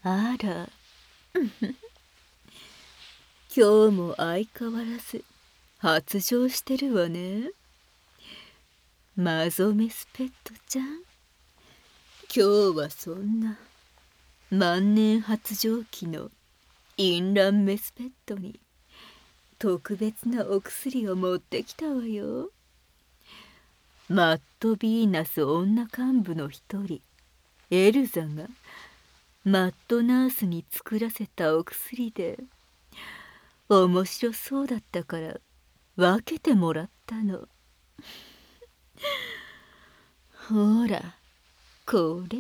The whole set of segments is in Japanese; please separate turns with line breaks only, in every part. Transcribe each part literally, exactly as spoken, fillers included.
あら、今日も相変わらず発情してるわね。マゾメスペットちゃん、今日はそんな万年発情期のインランメスペットに特別なお薬を持ってきたわよ。マット・ヴィーナス女幹部の一人エルザがマットナースに作らせたお薬で、面白そうだったから分けてもらったの。ほらこれ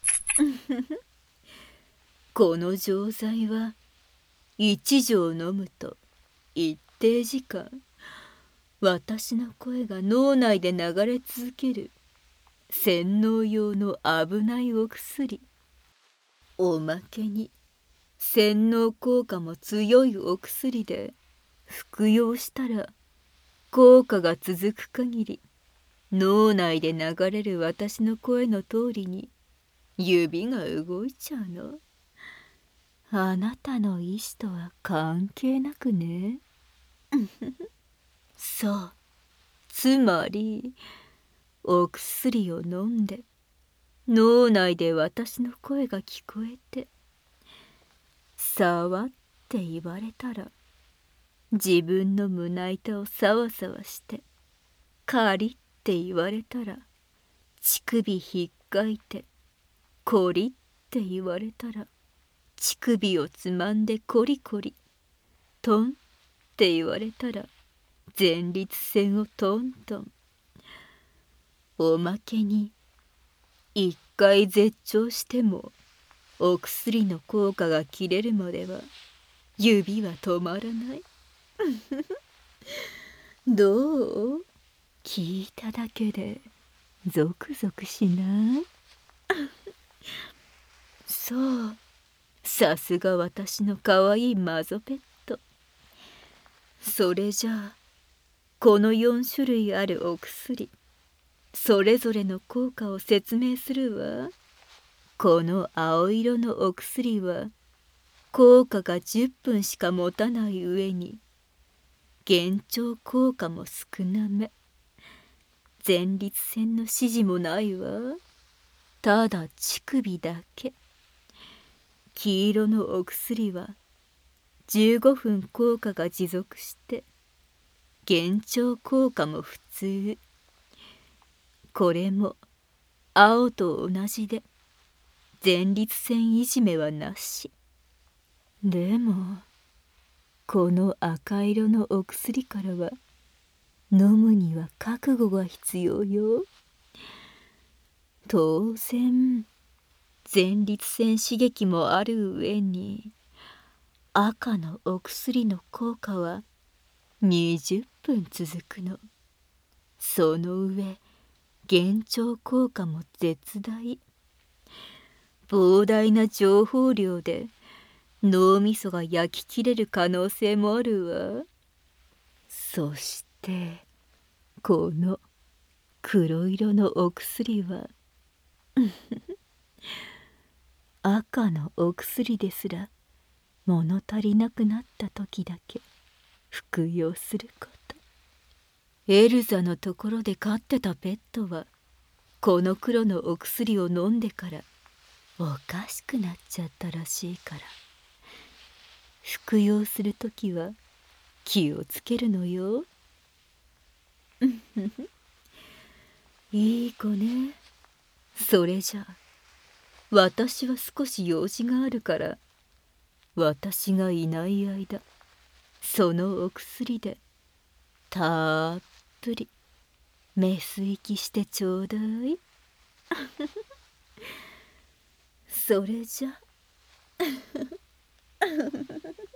この錠剤はいち錠飲むと一定時間私の声が脳内で流れ続ける洗脳用の危ないお薬。おまけに洗脳効果も強いお薬で、服用したら効果が続く限り脳内で流れる私の声の通りに指が動いちゃうの。あなたの意志とは関係なくね。そう、つまりお薬を飲んで脳内で私の声が聞こえて、触って言われたら自分の胸板をさわさわして、カリって言われたら乳首ひっかいて、コリって言われたら乳首をつまんでコリコリ、トンって言われたら前立腺をトントン。おまけに一回絶頂してもお薬の効果が切れるまでは指は止まらない。どう？聞いただけでゾクゾクしない？そう、さすが私のかわいいマゾペット。それじゃあこのよん種類あるお薬、それぞれの効果を説明するわ。この青色のお薬は効果がじゅっぷんしか持たない上に幻聴効果も少なめ。前立腺の指示もないわ。ただ乳首だけ。黄色のお薬はじゅうごふん効果が持続して幻聴効果も普通。これも青と同じで前立腺いじめはなし。でもこの赤色のお薬からは飲むには覚悟が必要よ。当然前立腺刺激もある上に赤のお薬の効果はにじゅっぷん続くの。その上幻聴効果も絶大。膨大な情報量で脳みそが焼き切れる可能性もあるわ。そしてこの黒色のお薬は赤のお薬ですら物足りなくなった時だけ服用すること。エルザのところで飼ってたペットはこの黒のお薬を飲んでからおかしくなっちゃったらしいから、服用するときは気をつけるのよ。いい子ね。それじゃあ私は少し用事があるから、私がいない間そのお薬でたっぷりメス息してちょうだい。それじゃ